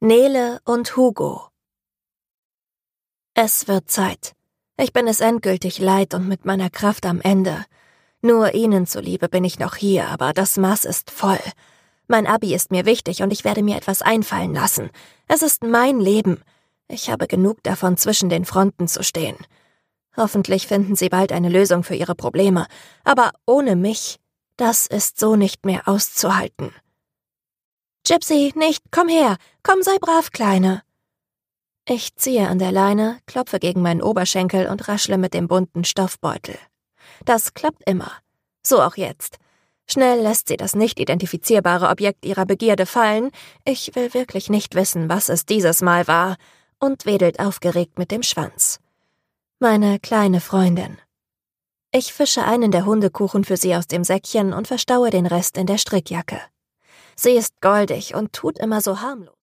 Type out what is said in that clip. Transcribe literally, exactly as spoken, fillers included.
Nele und Hugo. Es wird Zeit. Ich bin es endgültig leid und mit meiner Kraft am Ende. Nur Ihnen zuliebe bin ich noch hier, aber das Maß ist voll. Mein Abi ist mir wichtig und ich werde mir etwas einfallen lassen. Es ist mein Leben. Ich habe genug davon, zwischen den Fronten zu stehen. Hoffentlich finden Sie bald eine Lösung für Ihre Probleme. Aber ohne mich, das ist so nicht mehr auszuhalten. Gypsy, nicht, komm her, komm, sei brav, Kleine. Ich ziehe an der Leine, klopfe gegen meinen Oberschenkel und raschle mit dem bunten Stoffbeutel. Das klappt immer. So auch jetzt. Schnell lässt sie das nicht identifizierbare Objekt ihrer Begierde fallen, ich will wirklich nicht wissen, was es dieses Mal war, und wedelt aufgeregt mit dem Schwanz. Meine kleine Freundin. Ich fische einen der Hundekuchen für sie aus dem Säckchen und verstaue den Rest in der Strickjacke. Sie ist goldig und tut immer so harmlos.